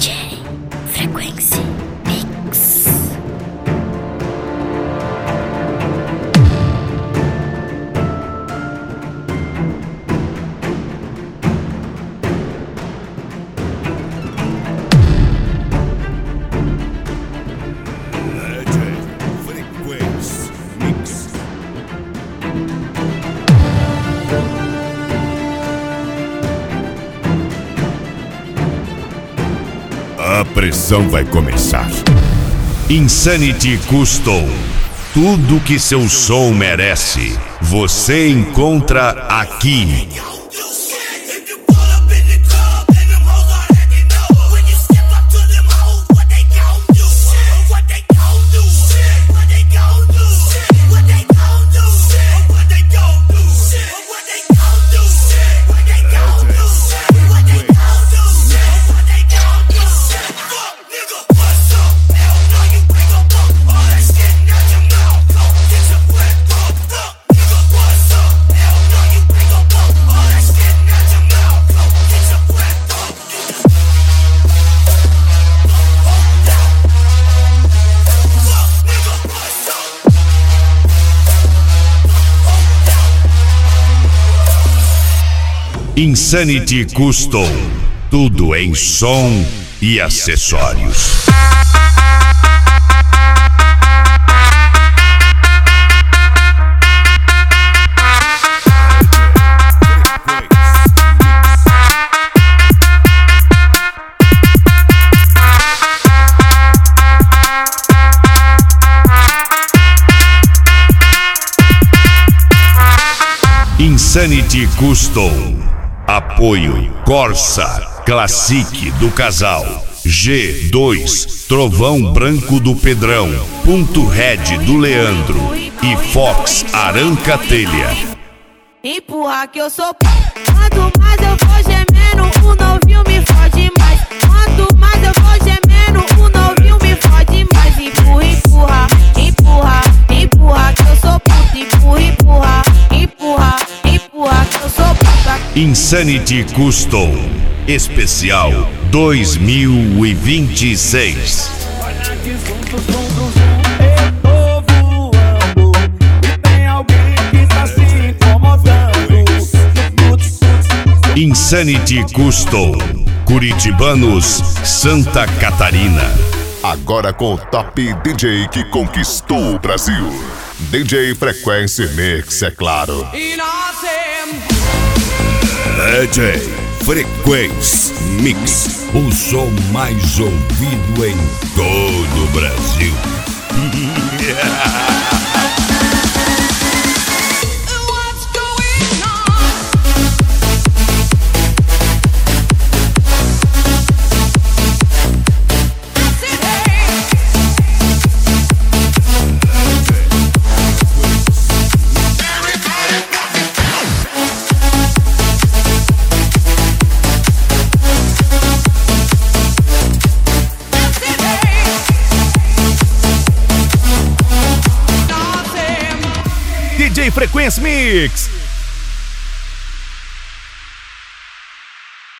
DJ Frequency Mix. A pressão vai começar. Insanity Custom. Tudo que seu som merece, você encontra aqui. Insanity Custom. Tudo em som e acessórios. Insanity Custom. Apoio Corsa Classic do Casal, G2 Trovão Branco do Pedrão, Ponto Red do Leandro e Fox Aranca Telha. Empurra que eu sou p***. Quanto mais eu vou gemendo, o novinho me fode mais. Quanto mais eu vou gemendo, o novinho me fode mais. Empurra, empurra, empurra, empurra que eu sou puta. Empurra, empurra, empurra, empurra que eu sou puta. Insanity Custom Especial 2026. Insanity Custom Curitibanos, Santa Catarina. Agora com o top DJ que conquistou o Brasil. DJ Frequency Mix, é claro. DJ Frequency Mix, o som mais ouvido em todo o Brasil. DJ Frequency Mix.